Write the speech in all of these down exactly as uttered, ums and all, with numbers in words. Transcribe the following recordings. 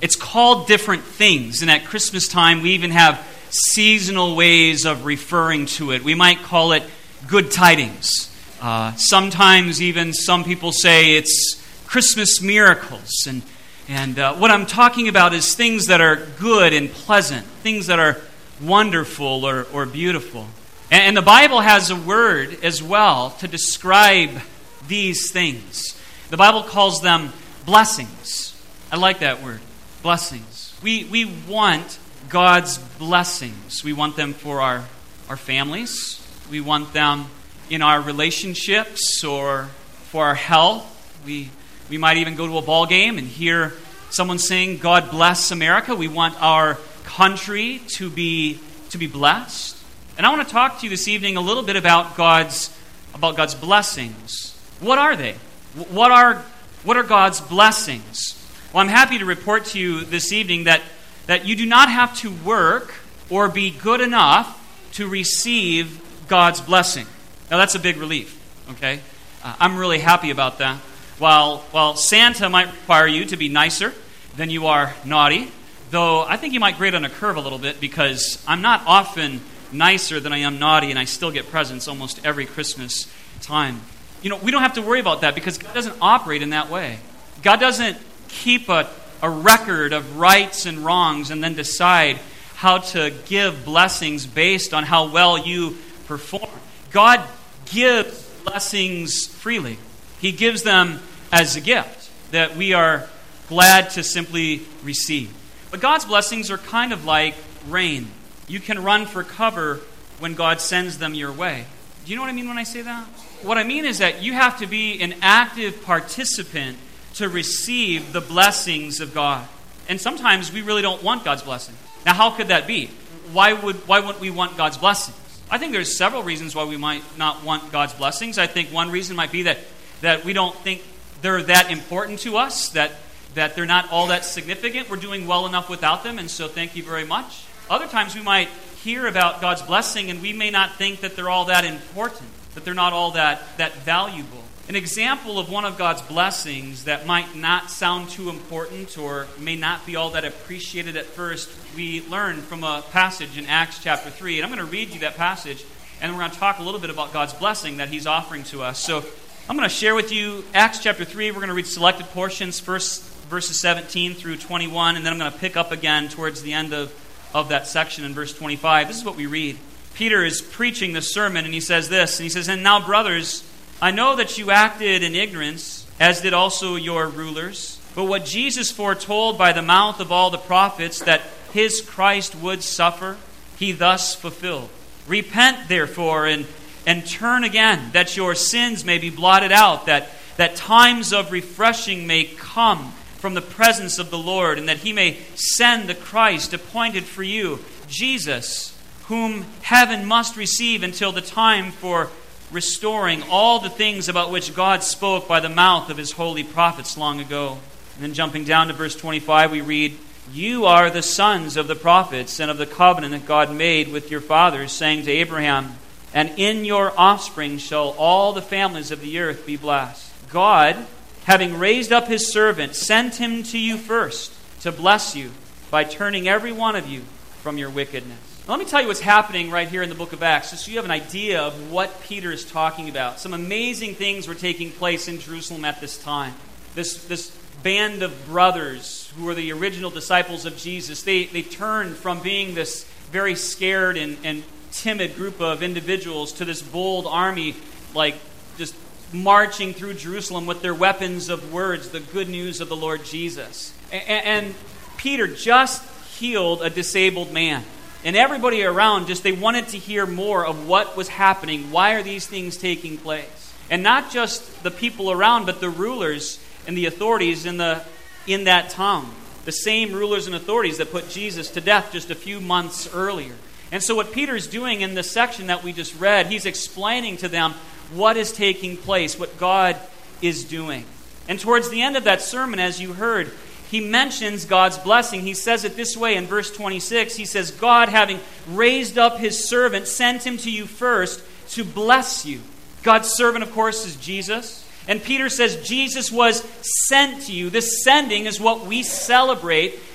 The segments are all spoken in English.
it's called different things. And at Christmas time, we even have seasonal ways of referring to it. We might call it good tidings. Uh, sometimes even some people say it's Christmas miracles. And, and uh, what I'm talking about is things that are good and pleasant, things that are wonderful or, or beautiful. And, and the Bible has a word as well to describe these things. The Bible calls them blessings. I like that word, blessings. We we want God's blessings. We want them for our, our families. We want them in our relationships or for our health. We we might even go to a ball game and hear someone sing, "God bless America." We want our country to be to be blessed. And I want to talk to you this evening a little bit about God's about God's blessings. What are they? What are what are God's blessings? Well, I'm happy to report to you this evening that, that you do not have to work or be good enough to receive God's blessing. Now, that's a big relief, okay? Uh, I'm really happy about that. While, while Santa might require you to be nicer than you are naughty, though I think you might grade on a curve a little bit because I'm not often nicer than I am naughty, and I still get presents almost every Christmas time. You know, we don't have to worry about that because God doesn't operate in that way. God doesn't keep a, a record of rights and wrongs and then decide how to give blessings based on how well you perform. God gives blessings freely. He gives them as a gift that we are glad to simply receive. But God's blessings are kind of like rain. You can run for cover when God sends them your way. Do you know what I mean when I say that? What I mean is that you have to be an active participant to receive the blessings of God. And sometimes we really don't want God's blessings. Now, how could that be? Why would why wouldn't we want God's blessings? I think there's several reasons why we might not want God's blessings. I think one reason might be that, that we don't think they're that important to us, that, that they're not all that significant. We're doing well enough without them, and so thank you very much. Other times we might hear about God's blessing, and we may not think that they're all that important, that they're not all that, that valuable. An example of one of God's blessings that might not sound too important or may not be all that appreciated at first, we learn from a passage in Acts chapter three. And I'm going to read you that passage, and we're going to talk a little bit about God's blessing that He's offering to us. So I'm going to share with you Acts chapter three. We're going to read selected portions, first verses seventeen through twenty-one, and then I'm going to pick up again towards the end of, of that section in verse twenty-five. This is what we read. Peter is preaching this sermon, and he says this, and he says, "And now, brothers, I know that you acted in ignorance, as did also your rulers. But what Jesus foretold by the mouth of all the prophets, that his Christ would suffer, he thus fulfilled. Repent, therefore, and, and turn again, that your sins may be blotted out, that, that times of refreshing may come from the presence of the Lord, and that he may send the Christ appointed for you, Jesus, whom heaven must receive until the time for restoring all the things about which God spoke by the mouth of his holy prophets long ago." And then jumping down to verse twenty-five, we read, "You are the sons of the prophets and of the covenant that God made with your fathers, saying to Abraham, 'And in your offspring shall all the families of the earth be blessed.' God, having raised up his servant, sent him to you first to bless you by turning every one of you from your wickedness." Let me tell you what's happening right here in the book of Acts, just so you have an idea of what Peter is talking about. Some amazing things were taking place in Jerusalem at this time. This, this band of brothers who were the original disciples of Jesus, they, they turned from being this very scared and, and timid group of individuals to this bold army, like just marching through Jerusalem with their weapons of words, the good news of the Lord Jesus. And, and Peter just healed a disabled man. And everybody around just, they wanted to hear more of what was happening. Why are these things taking place? And not just the people around, but the rulers and the authorities in the in that town. The same rulers and authorities that put Jesus to death just a few months earlier. And so what Peter's doing in this section that we just read, he's explaining to them what is taking place, what God is doing. And towards the end of that sermon, as you heard, he mentions God's blessing. He says it this way in verse twenty-six. He says, "God, having raised up his servant, sent him to you first to bless you." God's servant, of course, is Jesus. And Peter says Jesus was sent to you. This sending is what we celebrate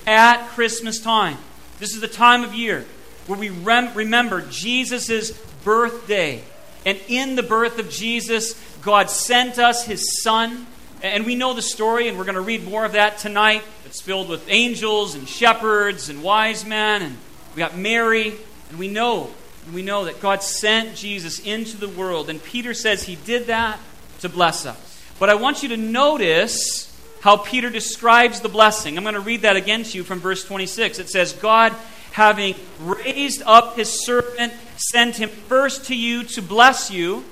at Christmas time. This is the time of year where we rem- remember Jesus' birthday. And in the birth of Jesus, God sent us His Son. And we know the story, and we're going to read more of that tonight. It's filled with angels and shepherds and wise men. And we got Mary. And we know, and we know that God sent Jesus into the world. And Peter says He did that to bless us. But I want you to notice how Peter describes the blessing. I'm going to read that again to you from verse twenty-six. It says, God, having raised up His servant, sent Him first to you to bless you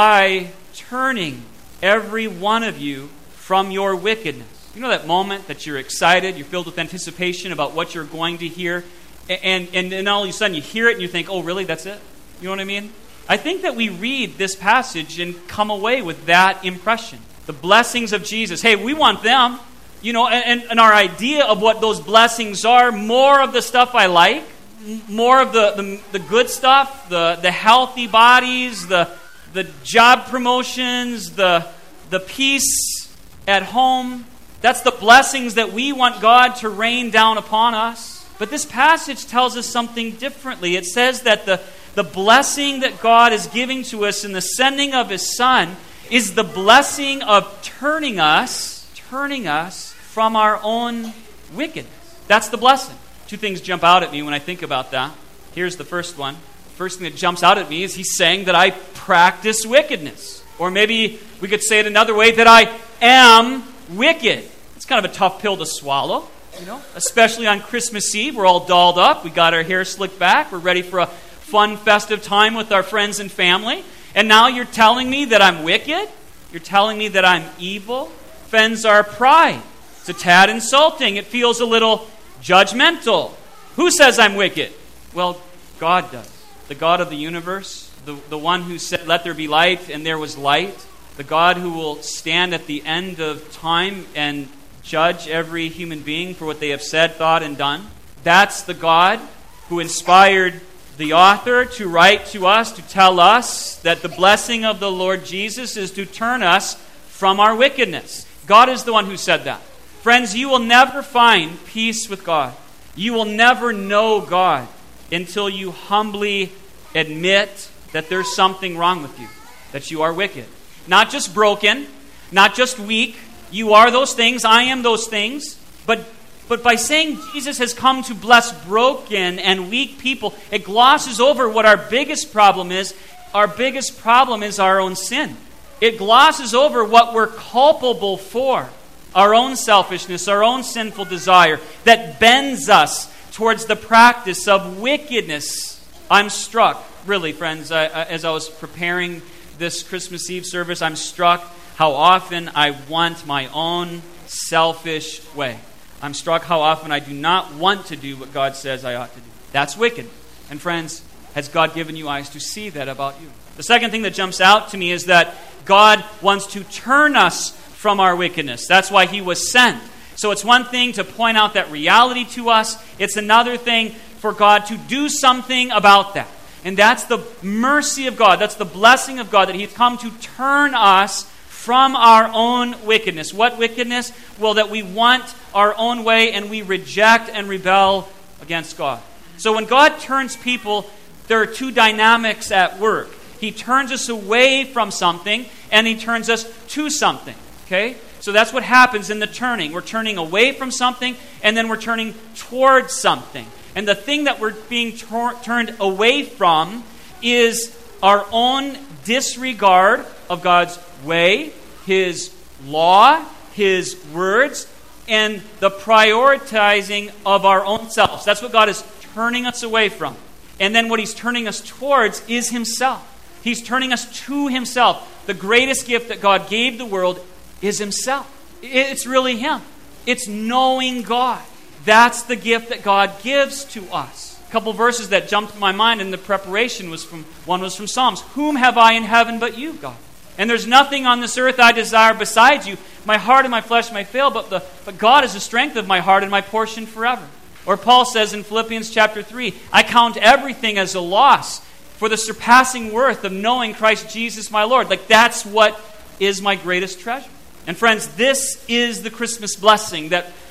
by turning every one of you from your wickedness. You know that moment that you're excited, you're filled with anticipation about what you're going to hear, and, and, and all of a sudden you hear it and you think, oh, really, that's it? You know what I mean? I think that we read this passage and come away with that impression. The blessings of Jesus. Hey, we want them. You know, and, and our idea of what those blessings are, more of the stuff I like, more of the, the, the good stuff, the, the healthy bodies, the, the job promotions, the, the peace at home. That's the blessings that we want God to rain down upon us. But this passage tells us something differently. It says that the, the blessing that God is giving to us in the sending of His Son is the blessing of turning us, turning us from our own wickedness. That's the blessing. Two things jump out at me when I think about that. Here's the first one. The first thing that jumps out at me is He's saying that I practice wickedness. Or maybe we could say it another way, that I am wicked. It's kind of a tough pill to swallow, you know, especially on Christmas Eve. We're all dolled up. We got our hair slicked back. We're ready for a fun, festive time with our friends and family. And now you're telling me that I'm wicked? You're telling me that I'm evil? Offends our pride. It's a tad insulting. It feels a little judgmental. Who says I'm wicked? Well, God does. The God of the universe, the, the one who said, let there be light, and there was light. The God who will stand at the end of time and judge every human being for what they have said, thought, and done. That's the God who inspired the author to write to us, to tell us that the blessing of the Lord Jesus is to turn us from our wickedness. God is the one who said that. Friends, you will never find peace with God. You will never know God until you humbly admit that there's something wrong with you, that you are wicked. Not just broken, not just weak. You are those things. I am those things. But But by saying Jesus has come to bless broken and weak people, it glosses over what our biggest problem is. Our biggest problem is our own sin. It glosses over what we're culpable for. Our own selfishness, our own sinful desire that bends us towards the practice of wickedness. I'm struck, really, friends, I, I, as I was preparing this Christmas Eve service, I'm struck how often I want my own selfish way. I'm struck how often I do not want to do what God says I ought to do. That's wicked. And friends, has God given you eyes to see that about you? The second thing that jumps out to me is that God wants to turn us from our wickedness. That's why He was sent. So it's one thing to point out that reality to us. It's another thing for God to do something about that. And that's the mercy of God. That's the blessing of God, that He's come to turn us from our own wickedness. What wickedness? Well, that we want our own way and we reject and rebel against God. So when God turns people, there are two dynamics at work. He turns us away from something and He turns us to something. Okay? So that's what happens in the turning. We're turning away from something and then we're turning towards something. And the thing that we're being tor- turned away from is our own disregard of God's way, His law, His words, and the prioritizing of our own selves. That's what God is turning us away from. And then what He's turning us towards is Himself. He's turning us to Himself. The greatest gift that God gave the world is Himself. It's really Him. It's knowing God. That's the gift that God gives to us. A couple verses that jumped to my mind in the preparation was from, one was from Psalms. Whom have I in heaven but you, God? And there's nothing on this earth I desire besides you. My heart and my flesh may fail, but, the, but God is the strength of my heart and my portion forever. Or Paul says in Philippians chapter three, I count everything as a loss for the surpassing worth of knowing Christ Jesus my Lord. Like that's what is my greatest treasure. And friends, this is the Christmas blessing, that,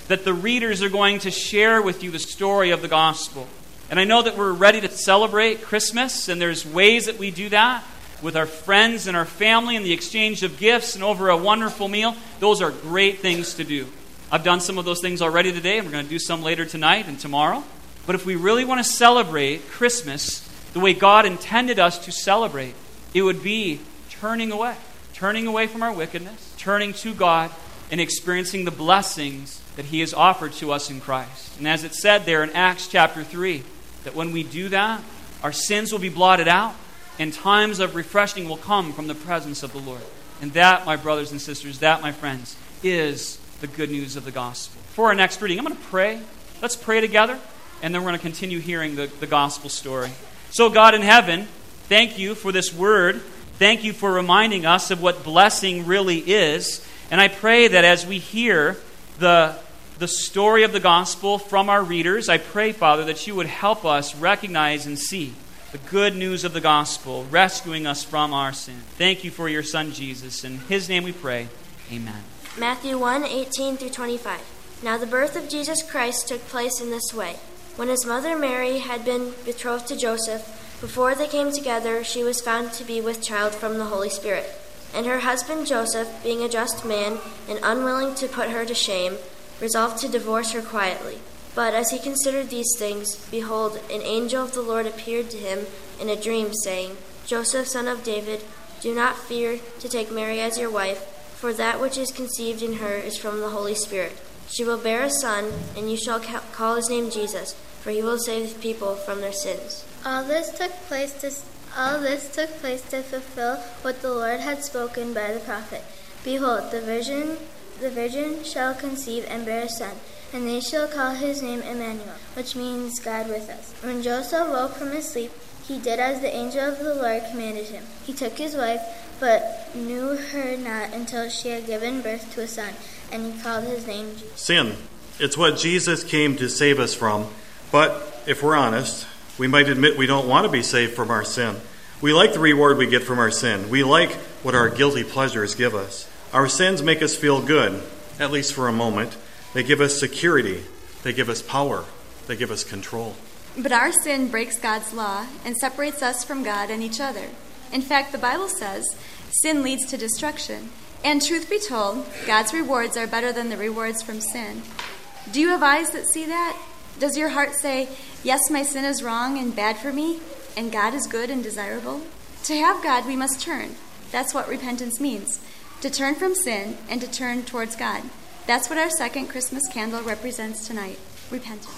that the readers are going to share with you the story of the gospel. And I know that we're ready to celebrate Christmas, and there's ways that we do that with our friends and our family and the exchange of gifts and over a wonderful meal. Those are great things to do. I've done some of those things already today, and we're going to do some later tonight and tomorrow. But if we really want to celebrate Christmas the way God intended us to celebrate, it would be turning away. Turning away from our wickedness, turning to God, and experiencing the blessings that He has offered to us in Christ. And as it said there in Acts chapter three, that when we do that, our sins will be blotted out, and times of refreshing will come from the presence of the Lord. And that, my brothers and sisters, that, my friends, is the good news of the gospel. For our next reading, I'm going to pray. Let's pray together, and then we're going to continue hearing the, the gospel story. So, God in heaven, thank you for this word. Thank you for reminding us of what blessing really is. And I pray that as we hear the, the story of the gospel from our readers, I pray, Father, that you would help us recognize and see the good news of the gospel, rescuing us from our sin. Thank you for your Son, Jesus. In His name we pray. Amen. Matthew one, eighteen through twenty-five. Now the birth of Jesus Christ took place in this way. When his mother Mary had been betrothed to Joseph, before they came together, she was found to be with child from the Holy Spirit. And her husband Joseph, being a just man and unwilling to put her to shame, resolved to divorce her quietly. But as he considered these things, behold, an angel of the Lord appeared to him in a dream, saying, Joseph, son of David, do not fear to take Mary as your wife, for that which is conceived in her is from the Holy Spirit. She will bear a son, and you shall ca- call his name Jesus, for he will save people from their sins. All this took place to all this took place to fulfill what the Lord had spoken by the prophet. Behold, the virgin the virgin shall conceive and bear a son, and they shall call his name Emmanuel, which means God with us. When Joseph woke from his sleep, he did as the angel of the Lord commanded him. He took his wife, but knew her not until she had given birth to a son, and he called his name Jesus. Sin. It's what Jesus came to save us from. But if we're honest, we might admit we don't want to be saved from our sin. We like the reward we get from our sin. We like what our guilty pleasures give us. Our sins make us feel good, at least for a moment. They give us security. They give us power. They give us control. But our sin breaks God's law and separates us from God and each other. In fact, the Bible says sin leads to destruction. And truth be told, God's rewards are better than the rewards from sin. Do you have eyes that see that? Does your heart say, yes, my sin is wrong and bad for me, and God is good and desirable? To have God, we must turn. That's what repentance means. To turn from sin and to turn towards God. That's what our second Christmas candle represents tonight. Repentance.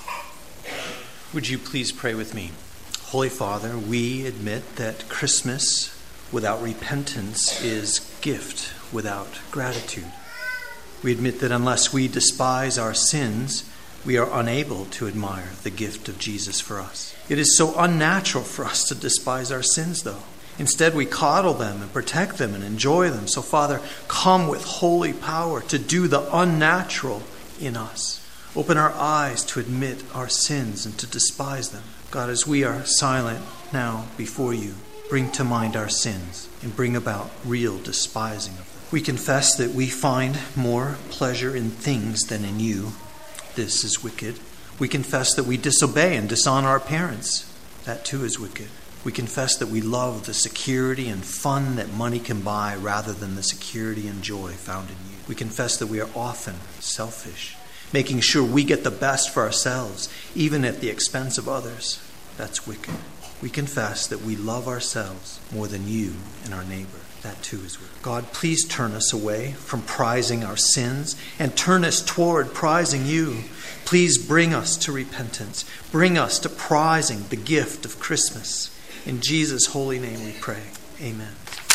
Would you please pray with me? Holy Father, we admit that Christmas without repentance is gift without gratitude. We admit that unless we despise our sins, we are unable to admire the gift of Jesus for us. It is so unnatural for us to despise our sins, though. Instead, we coddle them and protect them and enjoy them. So, Father, come with holy power to do the unnatural in us. Open our eyes to admit our sins and to despise them. God, as we are silent now before you, bring to mind our sins and bring about real despising of them. We confess that we find more pleasure in things than in you. This is wicked. We confess that we disobey and dishonor our parents. That too is wicked. We confess that we love the security and fun that money can buy rather than the security and joy found in you. We confess that we are often selfish, making sure we get the best for ourselves, even at the expense of others. That's wicked. We confess that we love ourselves more than you and our neighbor. That too is wicked. God, please turn us away from prizing our sins and turn us toward prizing you. Please bring us to repentance. Bring us to prizing the gift of Christmas. In Jesus' holy name we pray. Amen.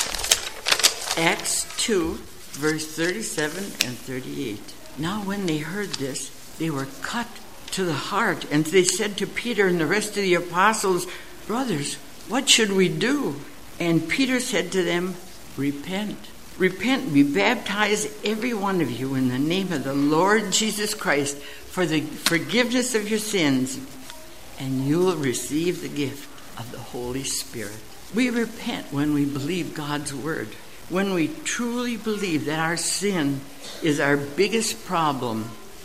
Acts two, verse thirty-seven and thirty-eight. Now when they heard this, they were cut to the heart, and they said to Peter and the rest of the apostles, Brothers, what should we do? And Peter said to them, Repent. Repent, be baptized, every one of you, in the name of the Lord Jesus Christ, for the forgiveness of your sins, and you will receive the gift of the Holy Spirit. We repent when we believe God's word, when we truly believe that our sin is our biggest problem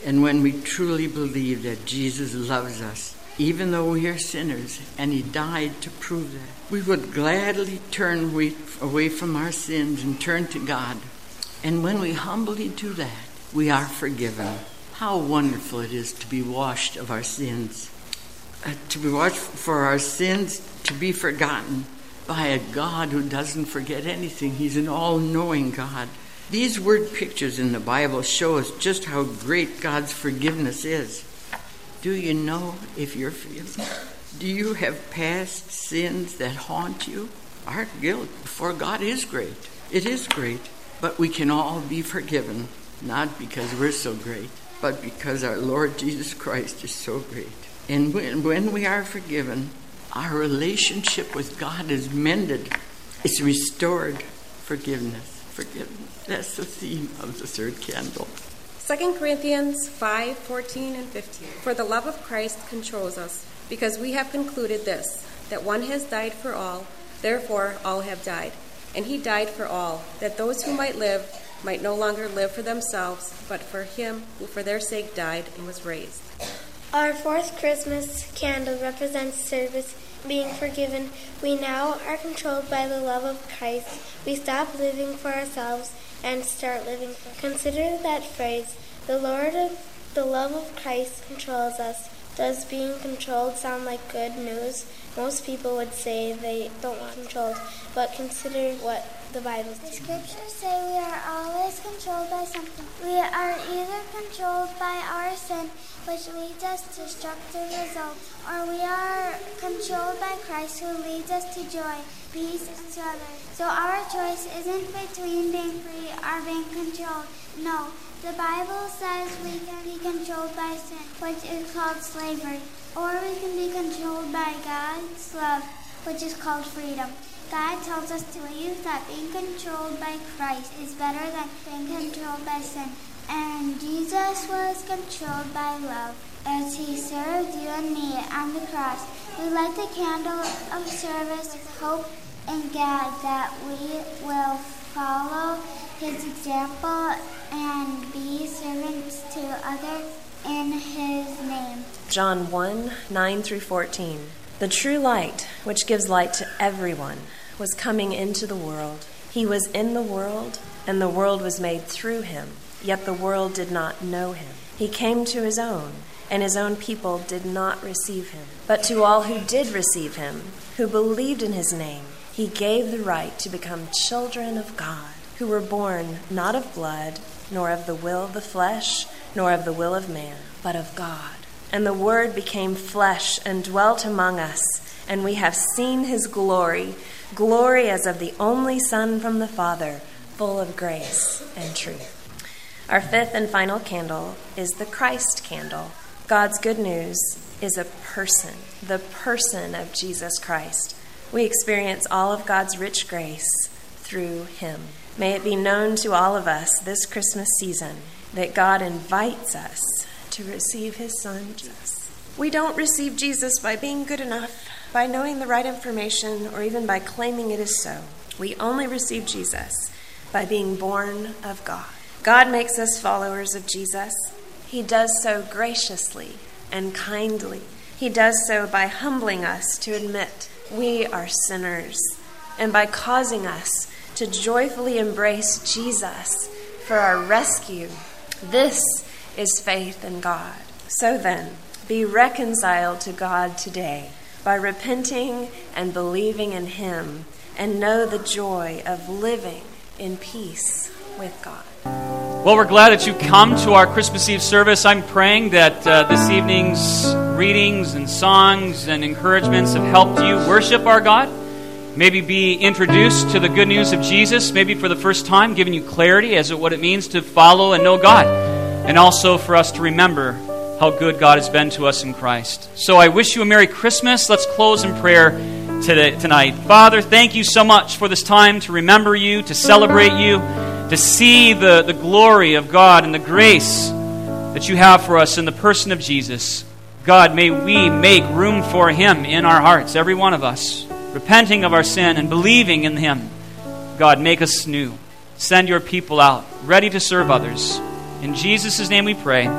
And when we truly believe that Jesus loves us, even though we are sinners, and he died to prove that, we would gladly turn away from our sins and turn to God. And when we humbly do that, we are forgiven. How wonderful it is to be washed of our sins. Uh, to be washed for our sins, to be forgotten by a God who doesn't forget anything. He's an all-knowing God. These word pictures in the Bible show us just how great God's forgiveness is. Do you know if you're forgiven? Do you have past sins that haunt you? Our guilt before God is great. It is great. But we can all be forgiven, not because we're so great, but because our Lord Jesus Christ is so great. And when, when we are forgiven, our relationship with God is mended. It's restored. Forgiveness. Forgiveness. That's the theme of the third candle. Second Corinthians five, fourteen and fifteen. For the love of Christ controls us, because we have concluded this, that one has died for all, therefore all have died. And he died for all, that those who might live might no longer live for themselves, but for him who for their sake died and was raised. Our fourth Christmas candle represents service, being forgiven. We now are controlled by the love of Christ. We stop living for ourselves and start living for. Consider that phrase, the Lord of the love of Christ controls us. Does being controlled sound like good news? Most people would say they don't want controlled, but consider what the Bible says. The scriptures say we are always controlled by something. We are either controlled by our sin, which leads us to destructive results, or we are controlled by Christ, who leads us to joy, peace, and to others. So our choice isn't between being free or being controlled. No, the Bible says we can be controlled by sin, which is called slavery, or we can be controlled by God's love, which is called freedom. God tells us to believe that being controlled by Christ is better than being controlled by sin. And Jesus was controlled by love as he served you and me on the cross. We light the candle of service with hope in God that we will follow his example and be servants to others in his name. John one, nine through fourteen. The true light, which gives light to everyone, was coming into the world. He was in the world, and the world was made through him, yet the world did not know him. He came to his own, and his own people did not receive him. But to all who did receive him, who believed in his name, he gave the right to become children of God, who were born not of blood, nor of the will of the flesh, nor of the will of man, but of God. And the Word became flesh and dwelt among us, and we have seen his glory, glory as of the only Son from the Father, full of grace and truth. Our fifth and final candle is the Christ candle. God's good news is a person, the person of Jesus Christ. We experience all of God's rich grace through him. May it be known to all of us this Christmas season that God invites us to receive his Son, Jesus. We don't receive Jesus by being good enough, by knowing the right information, or even by claiming it is so. We only receive Jesus by being born of God. God makes us followers of Jesus. He does so graciously and kindly. He does so by humbling us to admit we are sinners, and by causing us to joyfully embrace Jesus for our rescue. This is faith in God. So then, be reconciled to God today by repenting and believing in him, and know the joy of living in peace with God. Well, we're glad that you come to our Christmas Eve service. I'm praying that uh, this evening's readings and songs and encouragements have helped you worship our God. Maybe be introduced to the good news of Jesus, maybe for the first time, giving you clarity as to what it means to follow and know God. And also for us to remember how good God has been to us in Christ. So I wish you a Merry Christmas. Let's close in prayer today, tonight. Father, thank you so much for this time to remember you, to celebrate you, to see the, the glory of God and the grace that you have for us in the person of Jesus. God, may we make room for him in our hearts, every one of us, repenting of our sin and believing in him. God, make us new. Send your people out, ready to serve others. In Jesus' name we pray.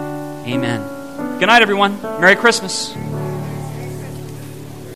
Amen. Good night, everyone. Merry Christmas.